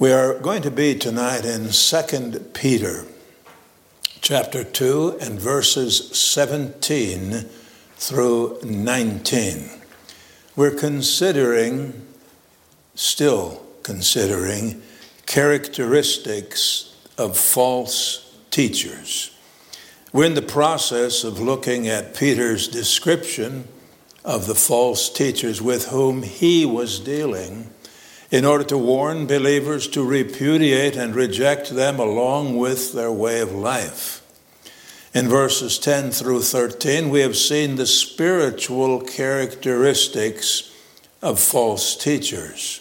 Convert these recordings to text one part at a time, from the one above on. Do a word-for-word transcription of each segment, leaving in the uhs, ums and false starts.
We are going to be tonight in Second Peter chapter two and verses seventeen through nineteen. We're considering, still considering, characteristics of false teachers. We're in the process of looking at Peter's description of the false teachers with whom he was dealing, in order to warn believers to repudiate and reject them along with their way of life. In verses ten through thirteen, we have seen the spiritual characteristics of false teachers.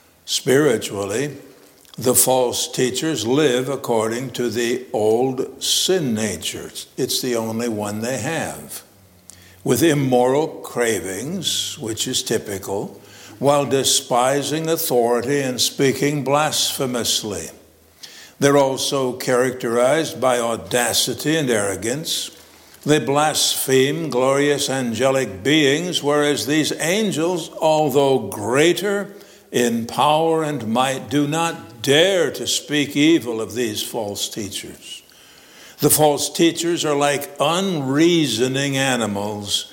Spiritually, the false teachers live according to the old sin nature. It's the only one they have, with immoral cravings, which is typical, while despising authority and speaking blasphemously. They're also characterized by audacity and arrogance. They blaspheme glorious angelic beings, whereas these angels, although greater in power and might, do not dare to speak evil of these false teachers. The false teachers are like unreasoning animals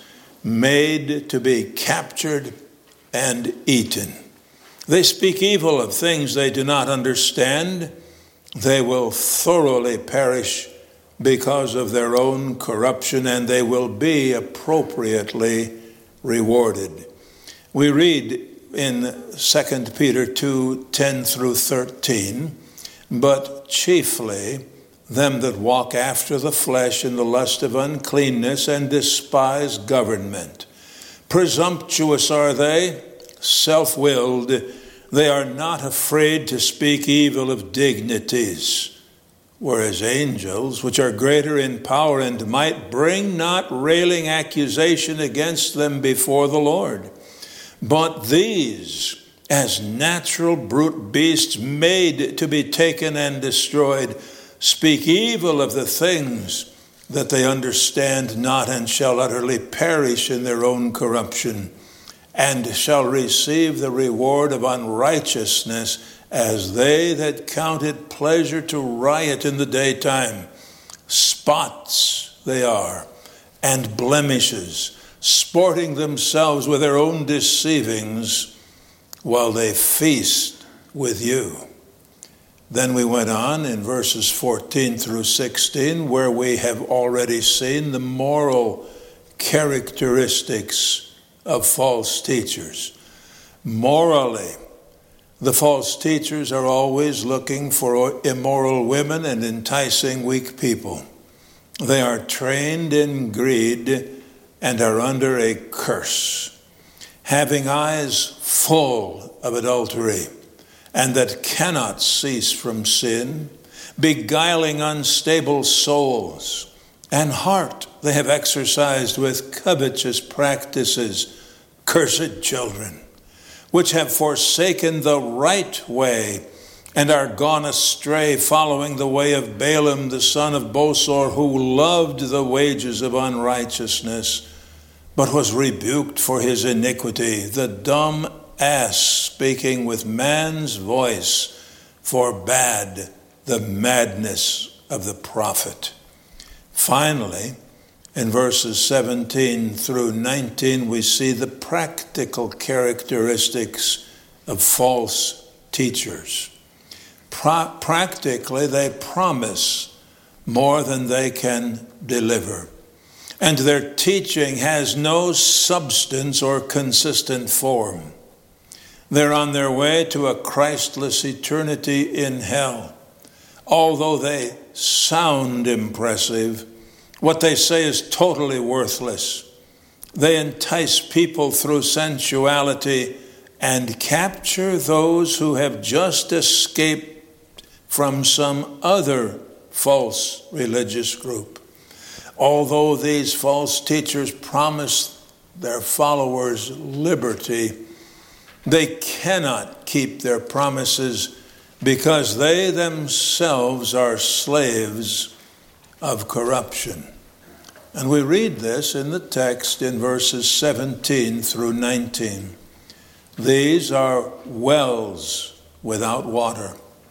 made to be captured and eaten. They speak evil of things they do not understand. They will thoroughly perish because of their own corruption, and they will be appropriately rewarded. We read in Second Peter two, ten through thirteen, but chiefly them that walk after the flesh in the lust of uncleanness and despise government. Presumptuous are they, self-willed. They are not afraid to speak evil of dignities, whereas angels, which are greater in power and might, bring not railing accusation against them before the Lord. But these, as natural brute beasts made to be taken and destroyed, speak evil of the things that they understand not, and shall utterly perish in their own corruption, and shall receive the reward of unrighteousness, as they that count it pleasure to riot in the daytime. Spots they are, and blemishes, sporting themselves with their own deceivings, while they feast with you. Then we went on in verses fourteen through sixteen, where we have already seen the moral characteristics of false teachers. Morally, the false teachers are always looking for immoral women and enticing weak people. They are trained in greed and are under a curse, having eyes full of adultery, and that cannot cease from sin, beguiling unstable souls, and heart they have exercised with covetous practices. Cursed children, which have forsaken the right way, and are gone astray, following the way of Balaam the son of Bosor, who loved the wages of unrighteousness, but was rebuked for his iniquity. The dumb ass, speaking with man's voice, forbade the madness of the prophet. Finally, in verses seventeen through nineteen, we see the practical characteristics of false teachers. Pro- practically, they promise more than they can deliver, and their teaching has no substance or consistent form. They're on their way to a Christless eternity in hell. Although they sound impressive, what they say is totally worthless. They entice people through sensuality and capture those who have just escaped from some other false religious group. Although these false teachers promise their followers liberty, they cannot keep their promises because they themselves are slaves of corruption. And we read this in the text in verses seventeen through nineteen. These are wells without water,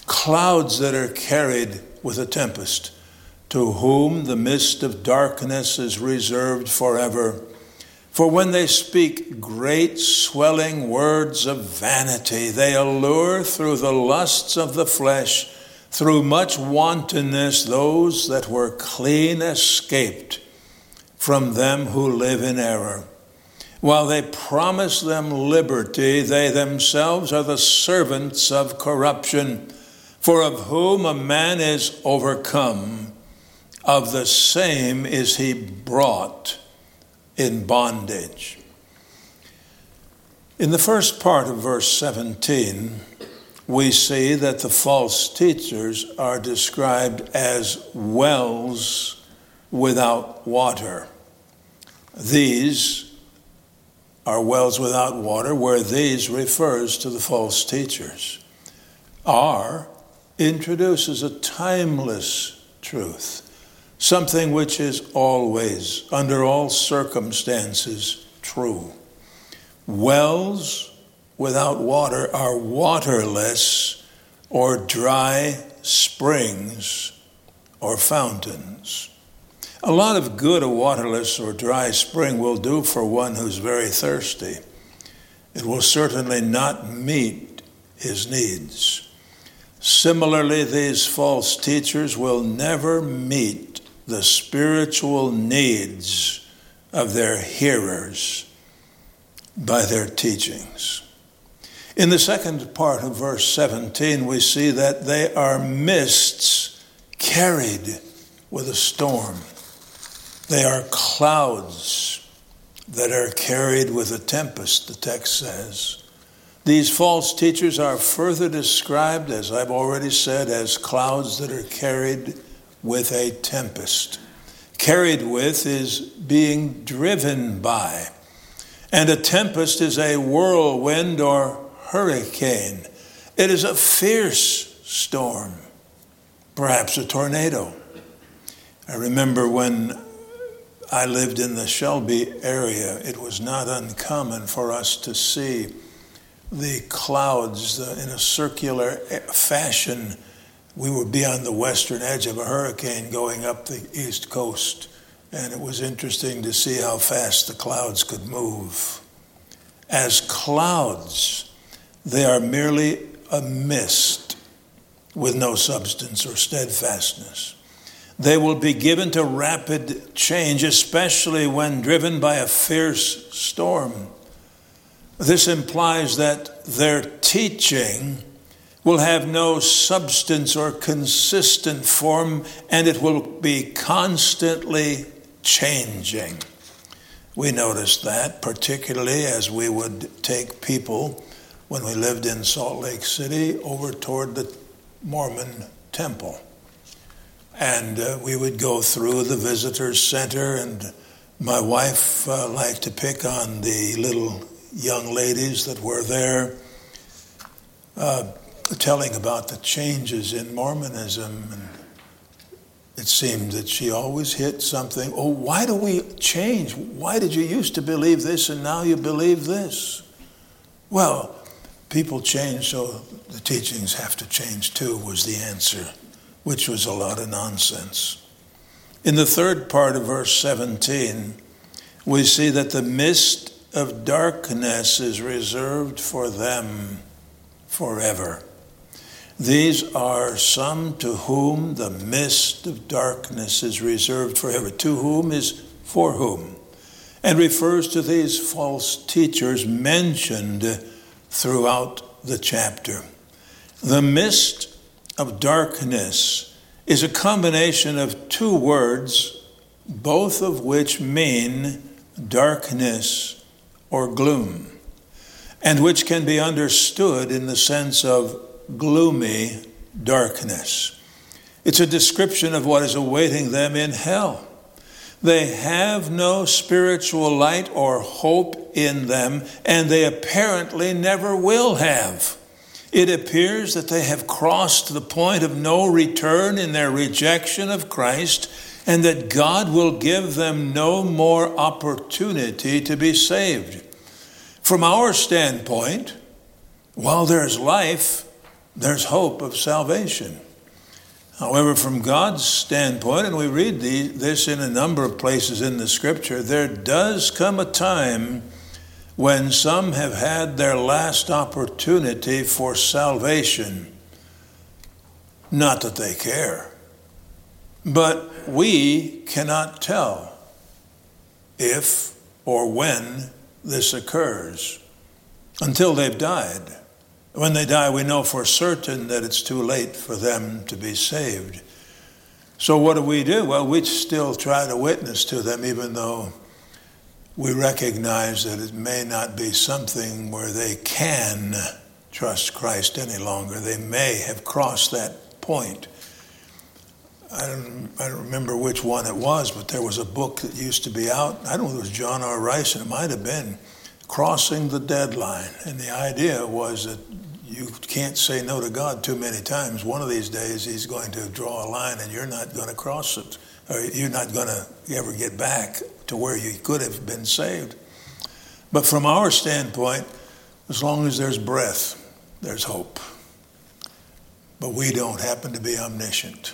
clouds that are carried with a tempest, to whom the mist of darkness is reserved forever. For when they speak great swelling words of vanity, they allure through the lusts of the flesh, through much wantonness, those that were clean escaped from them who live in error. While they promise them liberty, they themselves are the servants of corruption. For of whom a man is overcome, of the same is he brought in bondage. In the first part of verse seventeen, we see that the false teachers are described as wells without water. These are wells without water, where these refers to the false teachers. Are introduces a timeless truth, something which is always, under all circumstances, true. Wells without water are waterless or dry springs or fountains. A lot of good a waterless or dry spring will do for one who's very thirsty. It will certainly not meet his needs. Similarly, these false teachers will never meet the spiritual needs of their hearers by their teachings. In the second part of verse seventeen, we see that they are mists carried with a storm. They are clouds that are carried with a tempest, the text says. These false teachers are further described, as I've already said, as clouds that are carried with a tempest. Carried with is being driven by. And a tempest is a whirlwind or hurricane. It is a fierce storm, perhaps a tornado. I remember when I lived in the Shelby area, it was not uncommon for us to see the clouds in a circular fashion. We would be on the western edge of a hurricane going up the east coast, and it was interesting to see how fast the clouds could move. As clouds, they are merely a mist with no substance or steadfastness. They will be given to rapid change, especially when driven by a fierce storm. This implies that their teaching will have no substance or consistent form, and it will be constantly changing. We noticed that, particularly as we would take people, when we lived in Salt Lake City, over toward the Mormon temple. And uh, we would go through the visitors center, and my wife uh, liked to pick on the little young ladies that were there, uh, telling about the changes in Mormonism. And it seemed that she always hit something. Oh, why do we change? Why did you used to believe this and now you believe this? Well, people change, so the teachings have to change too, was the answer, which was a lot of nonsense. In the third part of verse seventeen, we see that the mist of darkness is reserved for them forever. These are some to whom the mist of darkness is reserved forever. To whom is for whom, and refers to these false teachers mentioned throughout the chapter. The mist of darkness is a combination of two words, both of which mean darkness or gloom, and which can be understood in the sense of gloomy darkness. It's a description of what is awaiting them in hell. They have no spiritual light or hope in them, and they apparently never will have. It appears that they have crossed the point of no return in their rejection of Christ, and that God will give them no more opportunity to be saved. From our standpoint, while there's life, there's hope of salvation. However, from God's standpoint, and we read the, this in a number of places in the Scripture, there does come a time when some have had their last opportunity for salvation. Not that they care, but we cannot tell if or when this occurs until they've died. When they die, we know for certain that it's too late for them to be saved. So what do we do? Well, we still try to witness to them, even though we recognize that it may not be something where they can trust Christ any longer. They may have crossed that point. I don't, I don't remember which one it was, but there was a book that used to be out. I don't know if it was John R. Rice, and it might have been Crossing the Deadline. And the idea was that you can't say no to God too many times. One of these days he's going to draw a line and you're not going to cross it. Or you're not going to ever get back to where you could have been saved. But from our standpoint, as long as there's breath, there's hope. But we don't happen to be omniscient.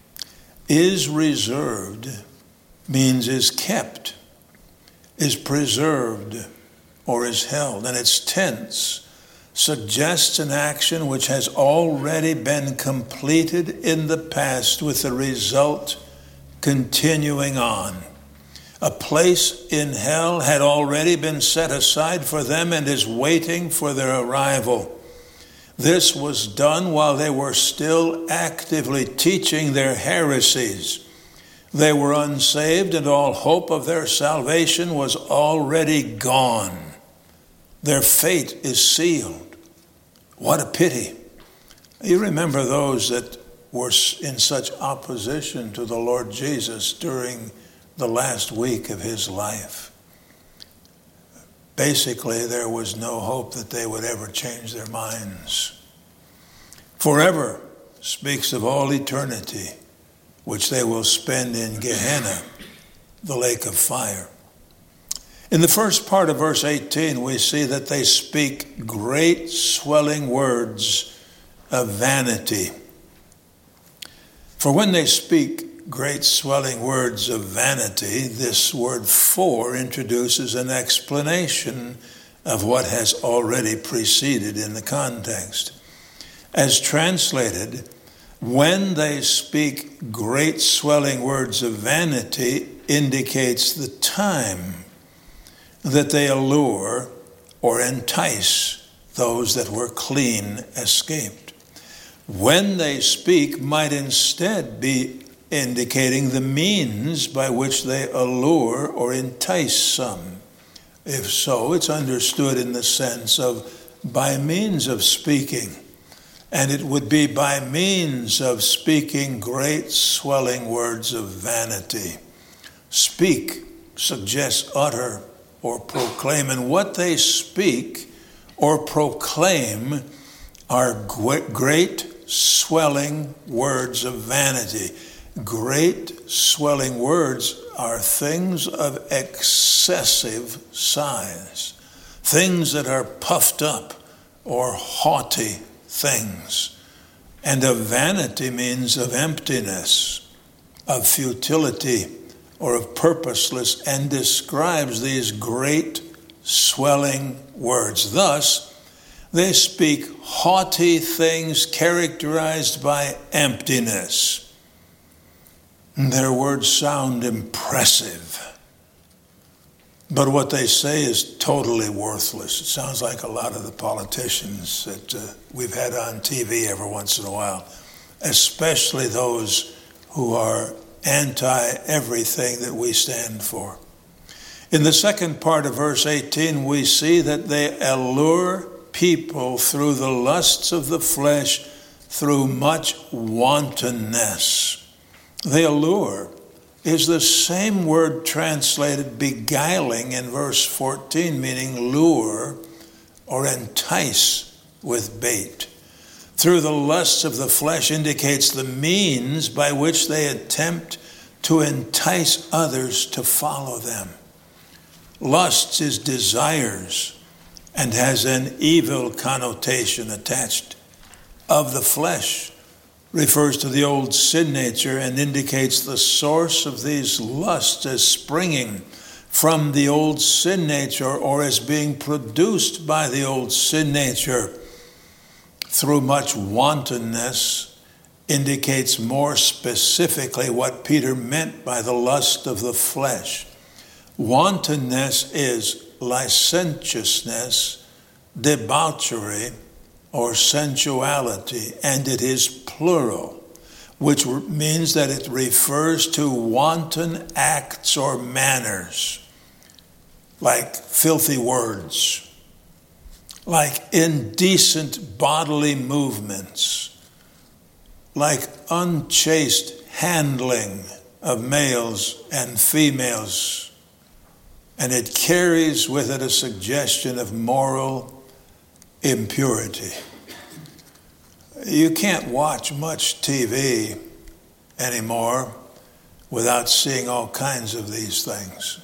Is reserved means is kept, is preserved, or is held. And its tense suggests an action which has already been completed in the past with the result continuing on. A place in hell had already been set aside for them and is waiting for their arrival. This was done while they were still actively teaching their heresies. They were unsaved and all hope of their salvation was already gone. Their fate is sealed. What a pity. You remember those that were in such opposition to the Lord Jesus during the last week of his life. Basically, there was no hope that they would ever change their minds. Forever speaks of all eternity, which they will spend in Gehenna, the lake of fire. In the first part of verse eighteen, we see that they speak great swelling words of vanity. For when they speak great swelling words of vanity, this word for introduces an explanation of what has already preceded in the context. As translated, when they speak great swelling words of vanity indicates the time that they allure or entice those that were clean escaped. When they speak might instead be indicating the means by which they allure or entice some. If so, it's understood in the sense of by means of speaking. And it would be by means of speaking great swelling words of vanity. Speak suggests utter or proclaim. And what they speak or proclaim are great swelling words of vanity. Great swelling words are things of excessive size, things that are puffed up or haughty things. And of vanity means of emptiness, of futility, or of purposeless, and describes these great swelling words. Thus, they speak haughty things characterized by emptiness. Their words sound impressive, but what they say is totally worthless. It sounds like a lot of the politicians that uh, we've had on T V every once in a while, especially those who are anti-everything that we stand for. In the second part of verse eighteen, we see that they allure people through the lusts of the flesh, through much wantonness. The allure is the same word translated beguiling in verse fourteen, meaning lure or entice with bait. Through the lusts of the flesh indicates the means by which they attempt to entice others to follow them. Lusts is desires and has an evil connotation attached of the flesh refers to the old sin nature and indicates the source of these lusts as springing from the old sin nature or as being produced by the old sin nature through much wantonness indicates more specifically what Peter meant by the lust of the flesh. Wantonness is licentiousness, debauchery, or sensuality, and it is plural, which means that it refers to wanton acts or manners, like filthy words, like indecent bodily movements, like unchaste handling of males and females, and it carries with it a suggestion of moral impurity. You can't watch much T V anymore without seeing all kinds of these things.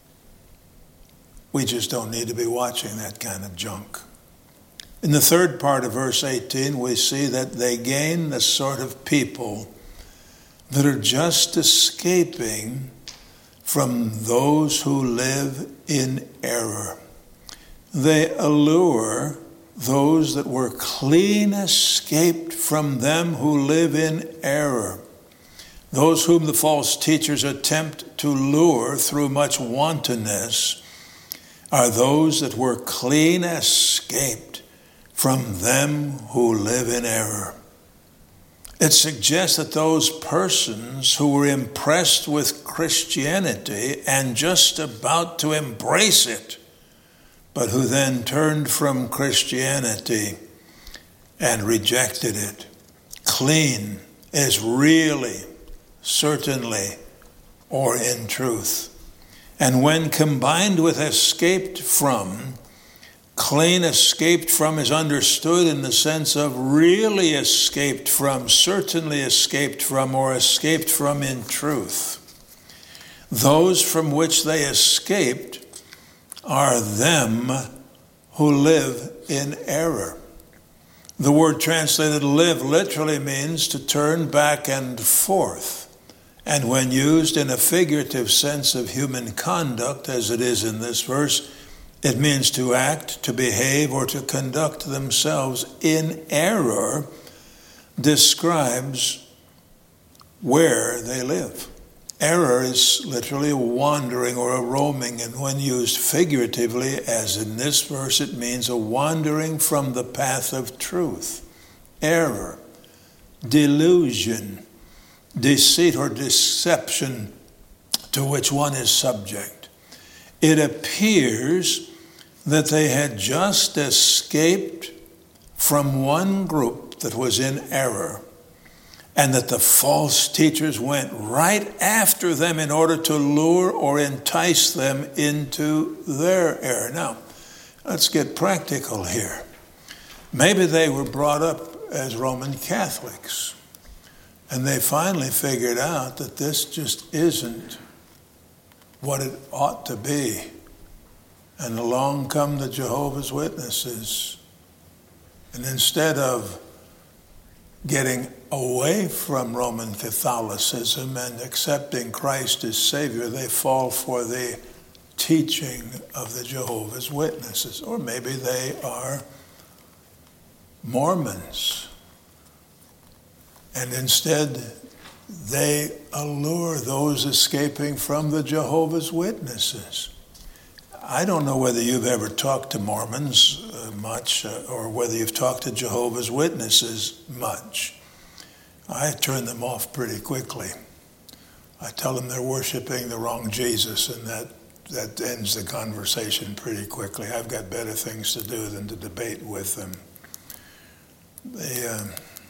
We just don't need to be watching that kind of junk. In the third part of verse eighteen, we see that they gain the sort of people that are just escaping from those who live in error. They allure those that were clean escaped from them who live in error. Those whom the false teachers attempt to lure through much wantonness are those that were clean escaped from them who live in error. It suggests that those persons who were impressed with Christianity and just about to embrace it, but who then turned from Christianity and rejected it. Clean is really, certainly, or in truth. And when combined with escaped from, clean escaped from is understood in the sense of really escaped from, certainly escaped from, or escaped from in truth. Those from which they escaped are them who live in error. The word translated live literally means to turn back and forth. And when used in a figurative sense of human conduct, as it is in this verse, it means to act, to behave, or to conduct themselves in error, describes where they live. Error is literally a wandering or a roaming, and when used figuratively, as in this verse, it means a wandering from the path of truth. Error, delusion, deceit or deception to which one is subject. It appears that they had just escaped from one group that was in error, and that the false teachers went right after them in order to lure or entice them into their error. Now, let's get practical here. Maybe they were brought up as Roman Catholics, and they finally figured out that this just isn't what it ought to be. And along come the Jehovah's Witnesses. And instead of getting away from Roman Catholicism and accepting Christ as Savior, they fall for the teaching of the Jehovah's Witnesses. Or maybe they are Mormons. And instead, they allure those escaping from the Jehovah's Witnesses. I don't know whether you've ever talked to Mormons uh, much uh, or whether you've talked to Jehovah's Witnesses much. I turn them off pretty quickly. I tell them they're worshiping the wrong Jesus, and that, that ends the conversation pretty quickly. I've got better things to do than to debate with them. They, uh,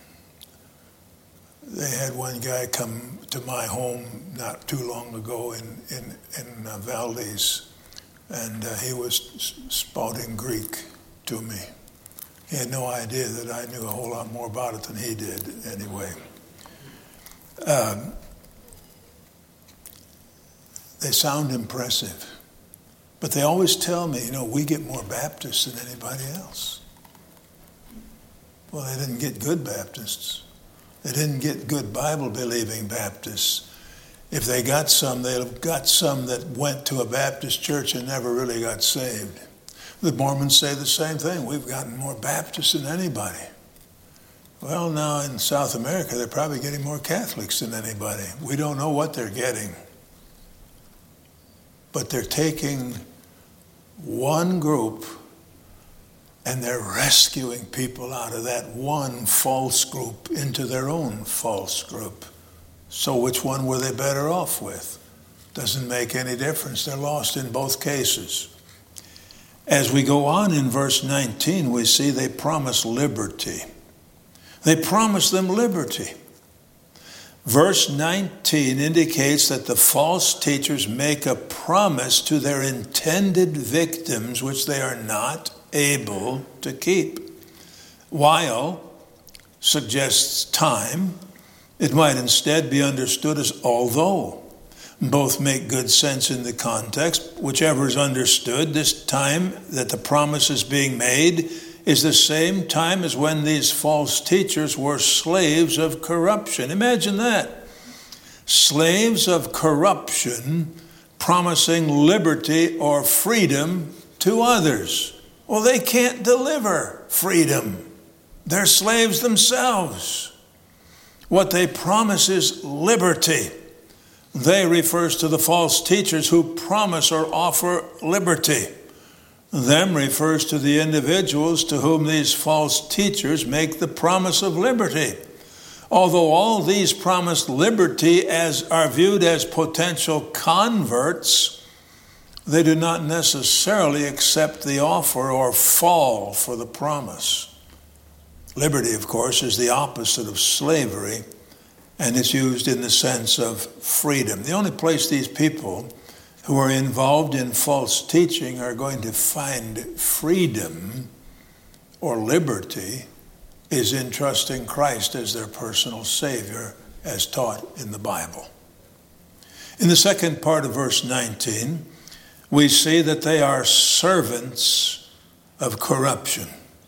they had one guy come to my home not too long ago in, in, in uh, Valdez, and uh, he was spouting Greek to me. He had no idea that I knew a whole lot more about it than he did anyway. Um, they sound impressive, but they always tell me, you know, we get more Baptists than anybody else. Well, they didn't get good Baptists. They didn't get good Bible-believing Baptists. If they got some, they've got some that went to a Baptist church and never really got saved. The Mormons say the same thing. We've gotten more Baptists than anybody. Well, now in South America, they're probably getting more Catholics than anybody. We don't know what they're getting. But they're taking one group and they're rescuing people out of that one false group into their own false group. So which one were they better off with? Doesn't make any difference. They're lost in both cases. As we go on in verse nineteen, we see they promise liberty. They promise them liberty. Verse nineteen indicates that the false teachers make a promise to their intended victims which they are not able to keep. While suggests time, it might instead be understood as although. Both make good sense in the context. Whichever is understood, this time that the promise is being made is the same time as when these false teachers were slaves of corruption. Imagine that. Slaves of corruption promising liberty or freedom to others. Well, they can't deliver freedom. They're slaves themselves. What they promise is liberty. They refers to the false teachers who promise or offer liberty. Them refers to the individuals to whom these false teachers make the promise of liberty. Although all these promised liberty as are viewed as potential converts, they do not necessarily accept the offer or fall for the promise. Liberty, of course, is the opposite of slavery, and it's used in the sense of freedom. The only place these people who are involved in false teaching are going to find freedom or liberty is in trusting Christ as their personal Savior, as taught in the Bible. In the second part of verse nineteen, we see that they are servants of corruption.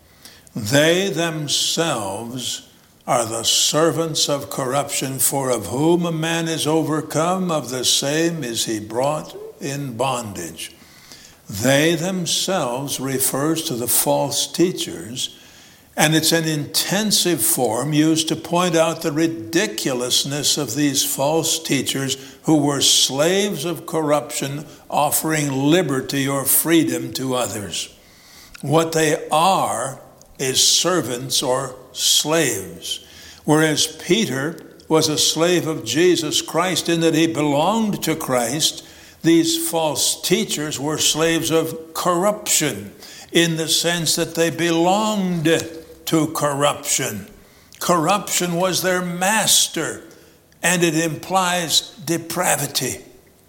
They themselves are the servants of corruption, for of whom a man is overcome, of the same is he brought in bondage. They themselves refers to the false teachers, and it's an intensive form used to point out the ridiculousness of these false teachers who were slaves of corruption, offering liberty or freedom to others. What they are is servants or slaves. Whereas Peter was a slave of Jesus Christ in that he belonged to Christ, these false teachers were slaves of corruption in the sense that they belonged to corruption. Corruption was their master, and it implies depravity.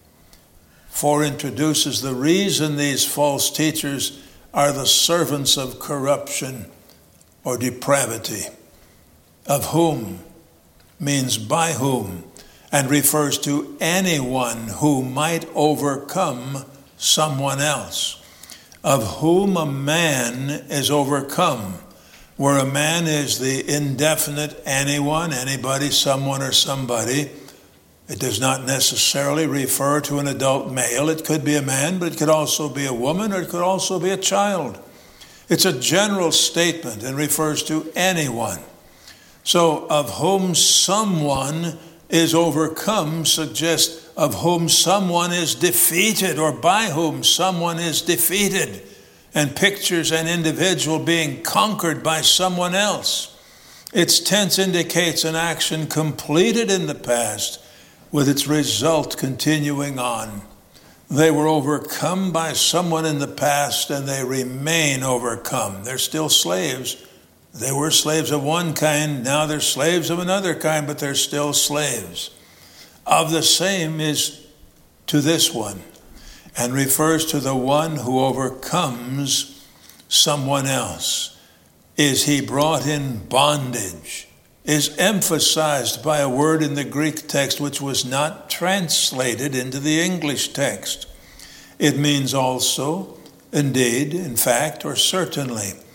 For introduces the reason these false teachers are the servants of corruption or depravity. Of whom means by whom, and refers to anyone who might overcome someone else. Of whom a man is overcome, where a man is the indefinite anyone, anybody, someone, or somebody. It does not necessarily refer to an adult male. It could be a man, but it could also be a woman, or it could also be a child. It's a general statement and refers to anyone. So, of whom someone is overcome suggests of whom someone is defeated, or by whom someone is defeated, and pictures an individual being conquered by someone else. Its tense indicates an action completed in the past, with its result continuing on. They were overcome by someone in the past, and they remain overcome. They're still slaves. They were slaves of one kind, now they're slaves of another kind, but they're still slaves. Of the same is to this one, and refers to the one who overcomes someone else. Is he brought in bondage? Is emphasized by a word in the Greek text which was not translated into the English text. It means also, indeed, in fact, or certainly.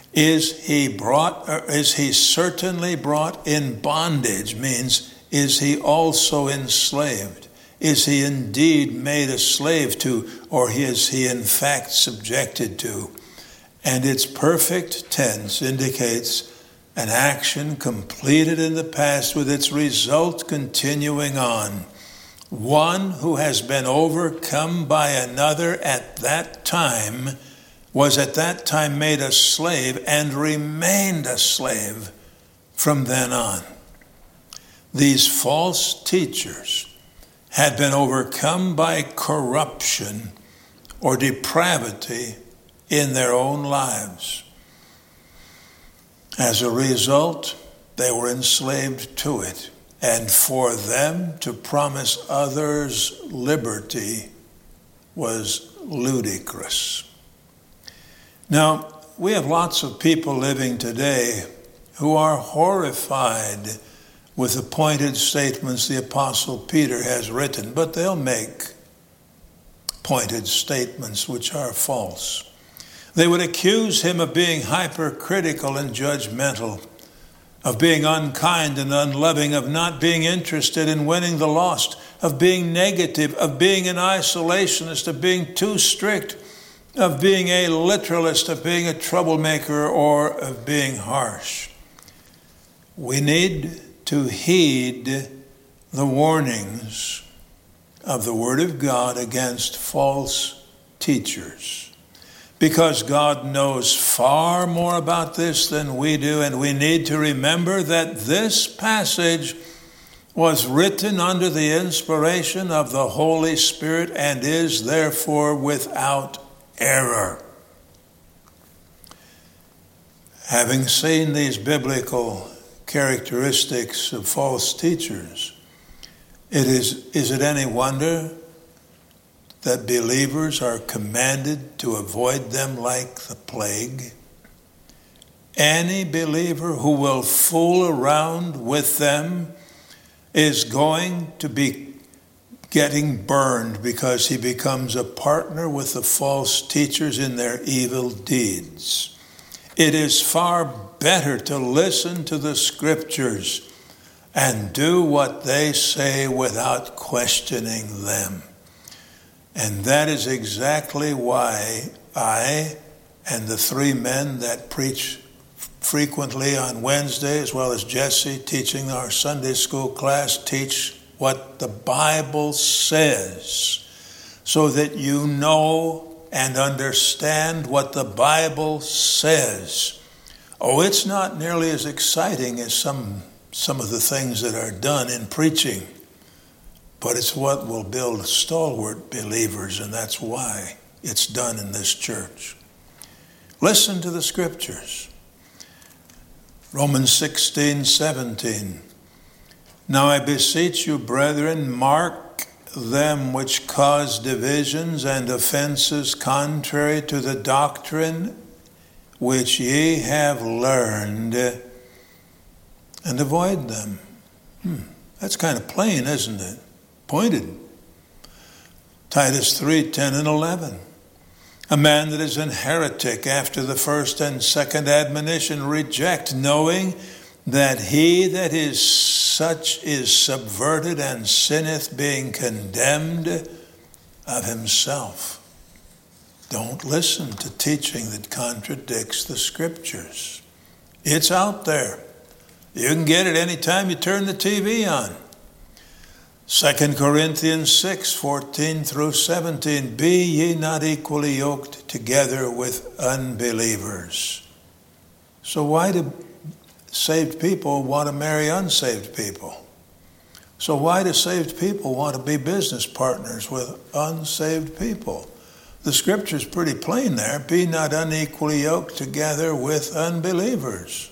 Is he brought, or is he certainly brought in bondage? Means, is he also enslaved? Is he indeed made a slave to, or is he in fact subjected to? And its perfect tense indicates an action completed in the past with its result continuing on. One who has been overcome by another at that time was at that time made a slave and remained a slave from then on. These false teachers had been overcome by corruption or depravity in their own lives. As a result, they were enslaved to it, and for them to promise others liberty was ludicrous. Now, we have lots of people living today who are horrified with the pointed statements the Apostle Peter has written, but they'll make pointed statements which are false. They would accuse him of being hypercritical and judgmental, of being unkind and unloving, of not being interested in winning the lost, of being negative, of being an isolationist, of being too strict, of being a literalist, of being a troublemaker, or of being harsh. We need to heed the warnings of the Word of God against false teachers, because God knows far more about this than we do, and we need to remember that this passage was written under the inspiration of the Holy Spirit and is therefore without error. Having seen these biblical characteristics of false teachers, it is, is it any wonder that believers are commanded to avoid them like the plague? Any believer who will fool around with them is going to be getting burned because he becomes a partner with the false teachers in their evil deeds. It is far better to listen to the Scriptures and do what they say without questioning them. And that is exactly why I and the three men that preach frequently on Wednesday, as well as Jesse teaching our Sunday school class, teach what the Bible says, so that you know and understand what the Bible says. Oh, it's not nearly as exciting as some, some of the things that are done in preaching, but it's what will build stalwart believers, and that's why it's done in this church. Listen to the Scriptures. Romans sixteen seventeen. Now I beseech you, brethren, mark them which cause divisions and offenses contrary to the doctrine which ye have learned, and avoid them. Hmm, that's kind of plain, isn't it? Pointed. Titus three ten and eleven. A man that is an heretic after the first and second admonition reject, knowing that he that is such is subverted and sinneth, being condemned of himself. Don't listen to teaching that contradicts the Scriptures. It's out there. You can get it anytime you turn the T V on. Second Corinthians six fourteen through seventeen. Be ye not equally yoked together with unbelievers. So why do saved people want to marry unsaved people? So why do saved people want to be business partners with unsaved people? The Scripture's pretty plain there. Be not unequally yoked together with unbelievers.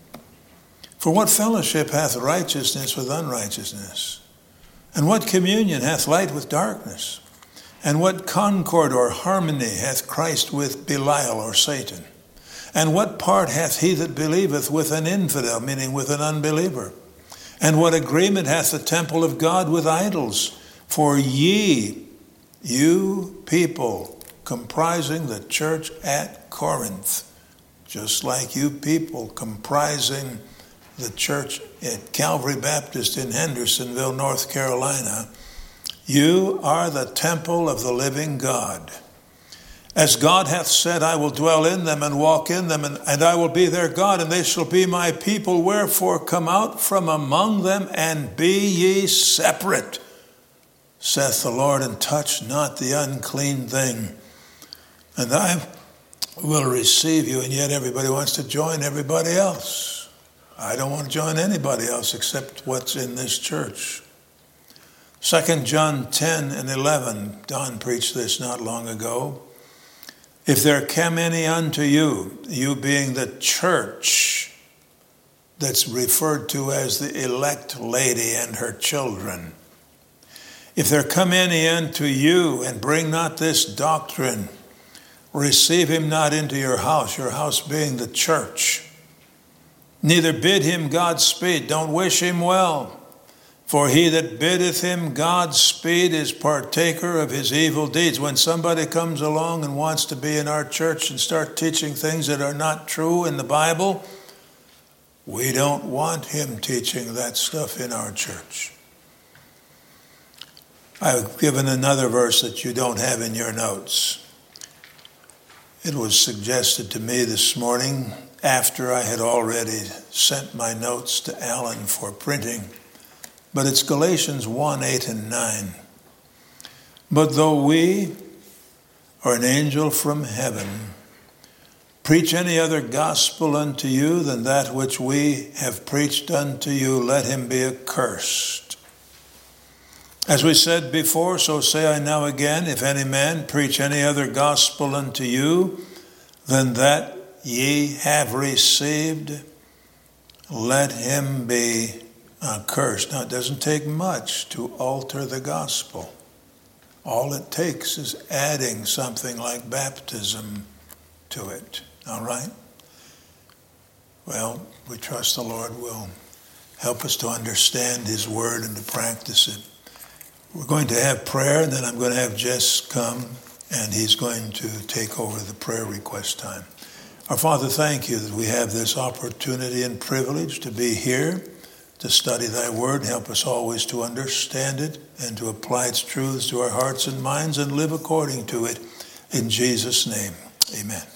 For what fellowship hath righteousness with unrighteousness? And what communion hath light with darkness? And what concord or harmony hath Christ with Belial or Satan? And what part hath he that believeth with an infidel, meaning with an unbeliever? And what agreement hath the temple of God with idols? For ye, you people, comprising the church at Corinth, just like you people comprising the church at Calvary Baptist in Hendersonville, North Carolina, you are the temple of the living God. As God hath said, I will dwell in them and walk in them, and, and I will be their God, and they shall be my people. Wherefore come out from among them, and be ye separate, saith the Lord, and touch not the unclean thing, and I will receive you. And yet everybody wants to join everybody else. I don't want to join anybody else except what's in this church. Second John ten and eleven, Don preached this not long ago. If there come any unto you, you being the church that's referred to as the elect lady and her children, if there come any unto you and bring not this doctrine, receive him not into your house, your house being the church. Neither bid him Godspeed, don't wish him well. For he that biddeth him Godspeed is partaker of his evil deeds. When somebody comes along and wants to be in our church and start teaching things that are not true in the Bible, we don't want him teaching that stuff in our church. I've given another verse that you don't have in your notes. It was suggested to me this morning after I had already sent my notes to Alan for printing. But it's Galatians one, eight and nine. But though we, or an angel from heaven, preach any other gospel unto you than that which we have preached unto you, let him be accursed. As we said before, so say I now again, if any man preach any other gospel unto you than that ye have received, let him be accursed. Now, it doesn't take much to alter the gospel. All it takes is adding something like baptism to it. All right? Well, we trust the Lord will help us to understand his word and to practice it. We're going to have prayer, and then I'm going to have Jess come, and he's going to take over the prayer request time. Our Father, thank you that we have this opportunity and privilege to be here, to study thy word. Help us always to understand it and to apply its truths to our hearts and minds and live according to it. In Jesus' name, amen.